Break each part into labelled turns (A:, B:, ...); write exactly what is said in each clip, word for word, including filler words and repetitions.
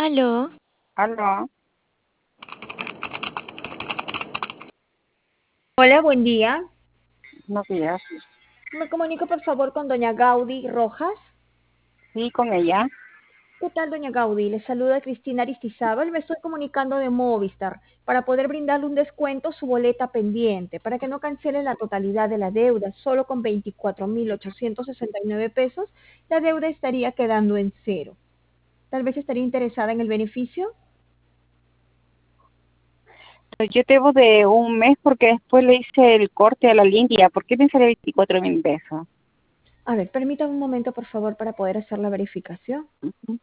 A: Aló,
B: Aló,
C: Hola, buen día.
B: buenos días.
C: Me comunico por favor con doña Gaudí Rojas.
B: Sí, con ella.
C: ¿Qué tal, doña Gaudí? Le saluda Cristina Aristizábal. Me estoy comunicando de Movistar para poder brindarle un descuento a su boleta pendiente, para que no cancele la totalidad de la deuda. Solo con veinticuatro mil ochocientos sesenta y nueve pesos, la deuda estaría quedando en cero. Tal vez estaría interesada en el beneficio.
B: Pues yo debo de un mes porque después le hice el corte a la línea. ¿Por qué me sale veinticuatro mil pesos?
C: A ver, permítame un momento, por favor, para poder hacer la verificación.
B: Ujú.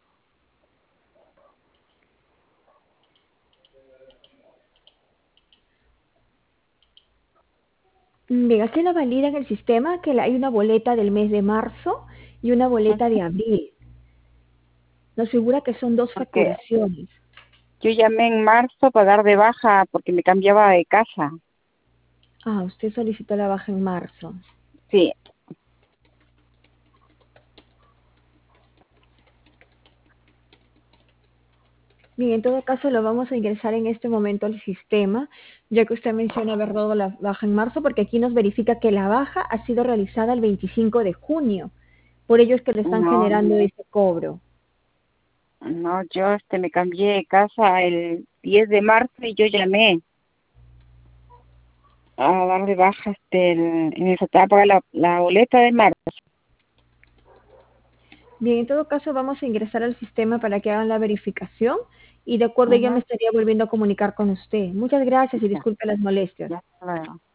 C: Bien, aquí lo valida en el sistema que hay una boleta del mes de marzo y una boleta de abril. Nos figura que son dos
B: Porque
C: facturaciones.
B: yo llamé en marzo para dar de baja porque me cambiaba de casa.
C: Ah, usted solicitó la baja en marzo.
B: Sí.
C: Bien, en todo caso lo vamos a ingresar en este momento al sistema, ya que usted menciona haber dado la baja en marzo, porque aquí nos verifica que la baja ha sido realizada el veinticinco de junio. Por ello es que le están
B: No,
C: generando ese cobro.
B: no, yo este me cambié de casa el diez de marzo y yo llamé a dar de baja este el, en esa etapa la, la boleta de marzo.
C: Bien, en todo caso vamos a ingresar al sistema para que hagan la verificación y de acuerdo yo me
B: Ujú.
C: estaría volviendo a comunicar con usted. Muchas gracias y
B: Ya,
C: disculpe las molestias.
B: ya, hasta luego.